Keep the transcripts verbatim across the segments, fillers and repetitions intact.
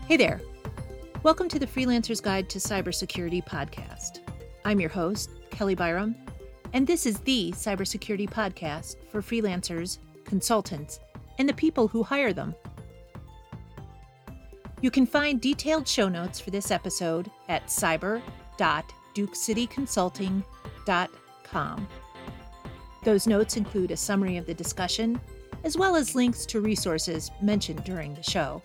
Hey there. Welcome to the Freelancer's Guide to Cybersecurity podcast. I'm your host, Kelly Byram, and this is the cybersecurity podcast for freelancers, consultants, and the people who hire them. You can find detailed show notes for this episode at cyber dot duke city consulting dot com. Those notes include a summary of the discussion, as well as links to resources mentioned during the show.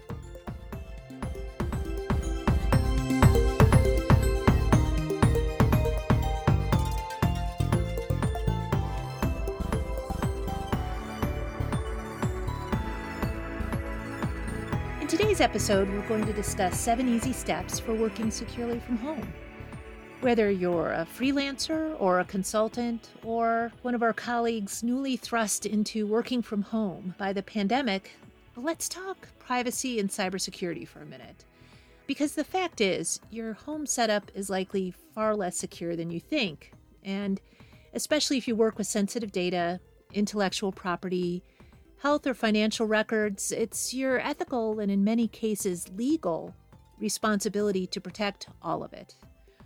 In today's episode, we're going to discuss seven easy steps for working securely from home. Whether you're a freelancer or a consultant or one of our colleagues newly thrust into working from home by the pandemic, let's talk privacy and cybersecurity for a minute. Because the fact is, your home setup is likely far less secure than you think. And especially if you work with sensitive data, intellectual property, health or financial records, it's your ethical and in many cases legal responsibility to protect all of it.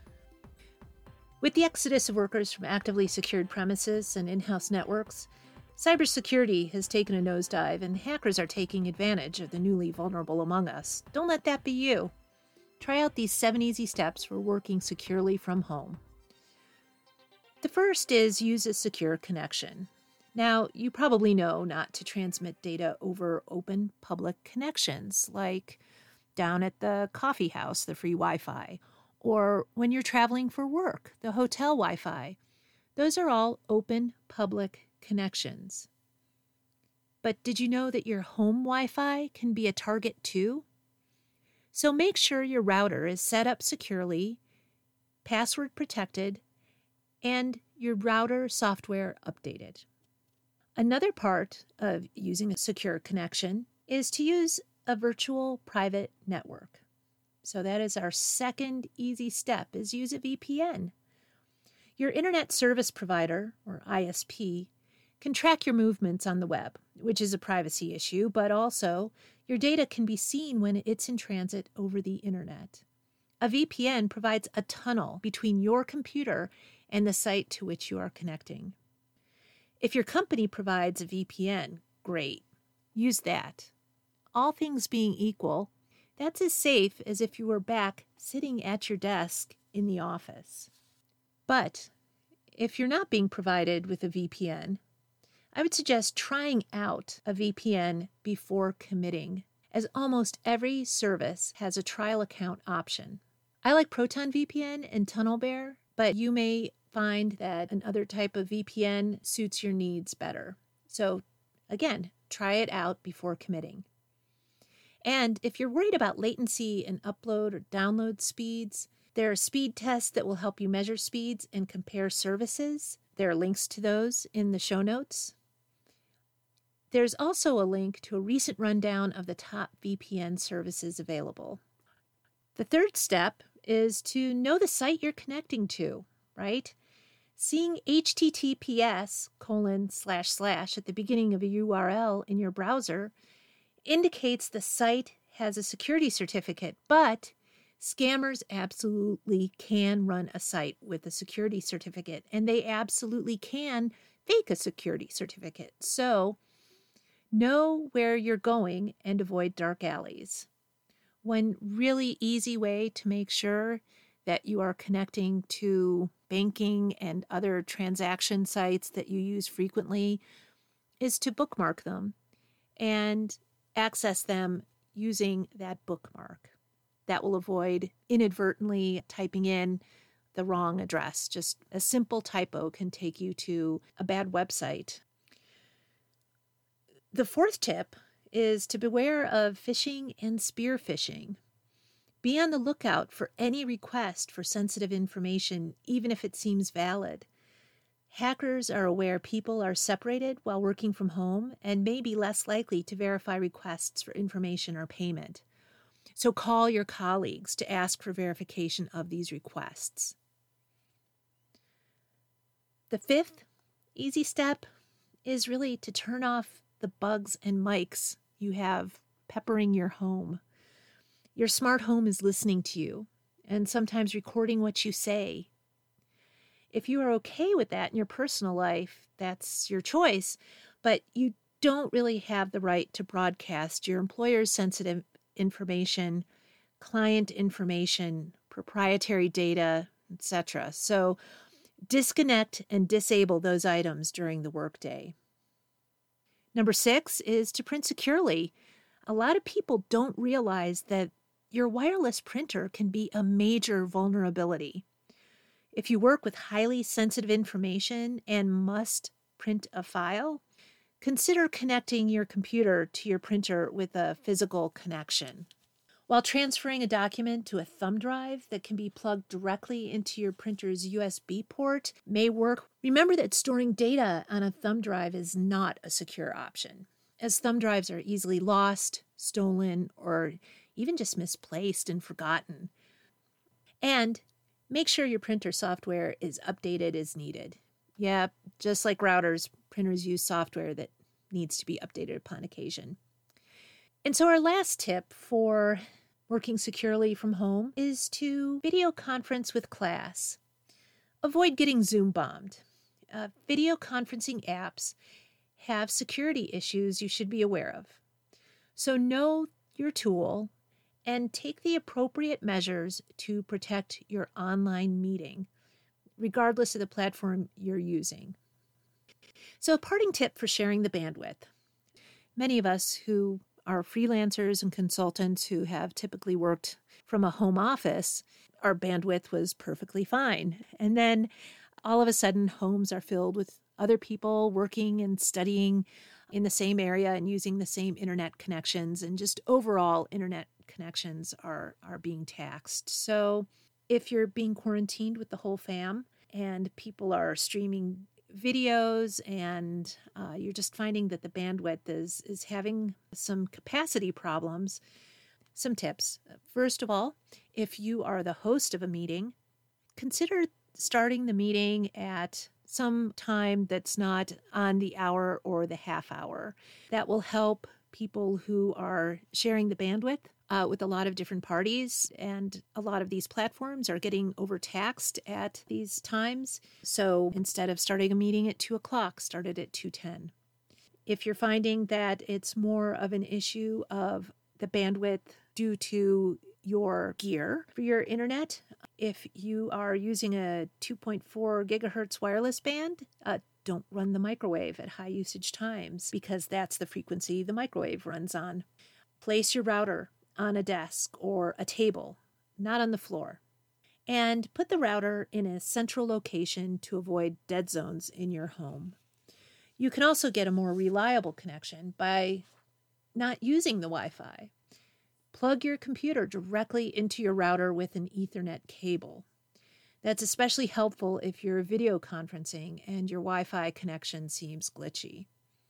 With the exodus of workers from actively secured premises and in-house networks, cybersecurity has taken a nosedive and hackers are taking advantage of the newly vulnerable among us. Don't let that be you. Try out these seven easy steps for working securely from home. The first is use a secure connection. Now, you probably know not to transmit data over open public connections, like down at the coffee house, the free Wi-Fi, or when you're traveling for work, the hotel Wi-Fi. Those are all open public connections. But did you know that your home Wi-Fi can be a target too? So make sure your router is set up securely, password protected, and your router software updated. Another part of using a secure connection is to use a virtual private network. So that is our second easy step, is use a V P N. Your internet service provider, or I S P, can track your movements on the web, which is a privacy issue, but also your data can be seen when it's in transit over the internet. A V P N provides a tunnel between your computer and the site to which you are connecting. If your company provides a V P N, great. Use that. All things being equal, that's as safe as if you were back sitting at your desk in the office. But if you're not being provided with a V P N, I would suggest trying out a V P N before committing, as almost every service has a trial account option. I like Proton V P N and TunnelBear, but you may find that another type of V P N suits your needs better. So again, try it out before committing. And if you're worried about latency and upload or download speeds, there are speed tests that will help you measure speeds and compare services. There are links to those in the show notes. There's also a link to a recent rundown of the top V P N services available. The third step is to know the site you're connecting to, right? Seeing H T T P S colon slash slash at the beginning of a U R L in your browser indicates the site has a security certificate, but scammers absolutely can run a site with a security certificate, and they absolutely can fake a security certificate. So know where you're going and avoid dark alleys. One really easy way to make sure that you are connecting to banking and other transaction sites that you use frequently is to bookmark them and access them using that bookmark. That will avoid inadvertently typing in the wrong address. Just a simple typo can take you to a bad website. The fourth tip is to beware of phishing and spear phishing. Be on the lookout for any request for sensitive information, even if it seems valid. Hackers are aware people are separated while working from home and may be less likely to verify requests for information or payment. So call your colleagues to ask for verification of these requests. The fifth easy step is really to turn off the bugs and mics you have peppering your home. Your smart home is listening to you and sometimes recording what you say. If you are okay with that in your personal life, that's your choice, but you don't really have the right to broadcast your employer's sensitive information, client information, proprietary data, et cetera. So disconnect and disable those items during the workday. Number six is to print securely. A lot of people don't realize that your wireless printer can be a major vulnerability. If you work with highly sensitive information and must print a file, consider connecting your computer to your printer with a physical connection. While transferring a document to a thumb drive that can be plugged directly into your printer's U S B port may work, remember that storing data on a thumb drive is not a secure option, as thumb drives are easily lost, stolen, or even just misplaced and forgotten. And make sure your printer software is updated as needed. Yeah, just like routers, printers use software that needs to be updated upon occasion. And so our last tip for working securely from home is to video conference with class. Avoid getting Zoom bombed. Uh, video conferencing apps have security issues you should be aware of. So know your tool and take the appropriate measures to protect your online meeting, regardless of the platform you're using. So a parting tip for sharing the bandwidth. Many of us who are freelancers and consultants who have typically worked from a home office, our bandwidth was perfectly fine. And then all of a sudden, homes are filled with other people working and studying in the same area and using the same internet connections, and just overall internet connections are, are being taxed. So if you're being quarantined with the whole fam and people are streaming videos and uh, you're just finding that the bandwidth is, is having some capacity problems, some tips. First of all, if you are the host of a meeting, consider starting the meeting at some time that's not on the hour or the half hour. That will help people who are sharing the bandwidth uh, with a lot of different parties, and a lot of these platforms are getting overtaxed at these times. So instead of starting a meeting at two o'clock, start it at two ten. If you're finding that it's more of an issue of the bandwidth due to your gear for your internet, if you are using a two point four gigahertz wireless band, uh, don't run the microwave at high usage times, because that's the frequency the microwave runs on. Place your router on a desk or a table, not on the floor. And put the router in a central location to avoid dead zones in your home. You can also get a more reliable connection by not using the Wi-Fi. Plug your computer directly into your router with an Ethernet cable. That's especially helpful if you're video conferencing and your Wi-Fi connection seems glitchy.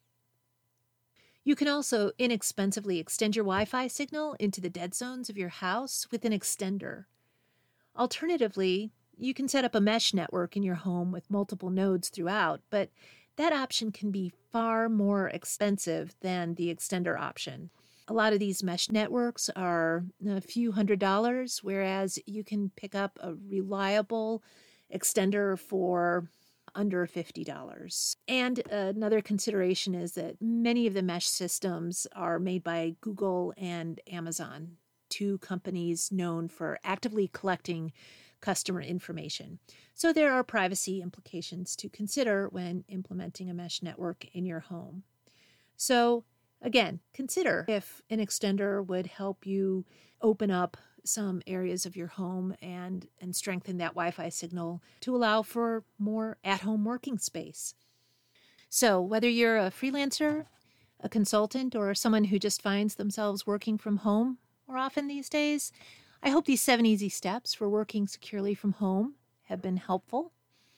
You can also inexpensively extend your Wi-Fi signal into the dead zones of your house with an extender. Alternatively, you can set up a mesh network in your home with multiple nodes throughout, but that option can be far more expensive than the extender option. A lot of these mesh networks are a few hundred dollars, whereas you can pick up a reliable extender for under fifty dollars. And another consideration is that many of the mesh systems are made by Google and Amazon, two companies known for actively collecting customer information. So there are privacy implications to consider when implementing a mesh network in your home. So again, consider if an extender would help you open up some areas of your home and, and strengthen that Wi-Fi signal to allow for more at-home working space. So whether you're a freelancer, a consultant, or someone who just finds themselves working from home more often these days, I hope these seven easy steps for working securely from home have been helpful.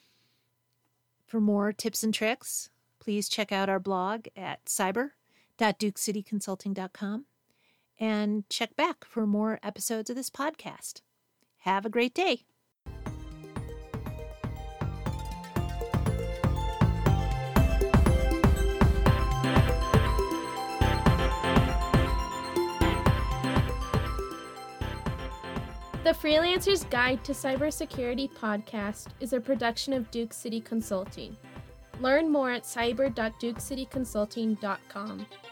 For more tips and tricks, please check out our blog at cyber dot duke city consulting dot com and check back for more episodes of this podcast. Have a great day. The Freelancer's Guide to Cybersecurity podcast is a production of Duke City Consulting. Learn more at cyber dot duke city consulting dot com.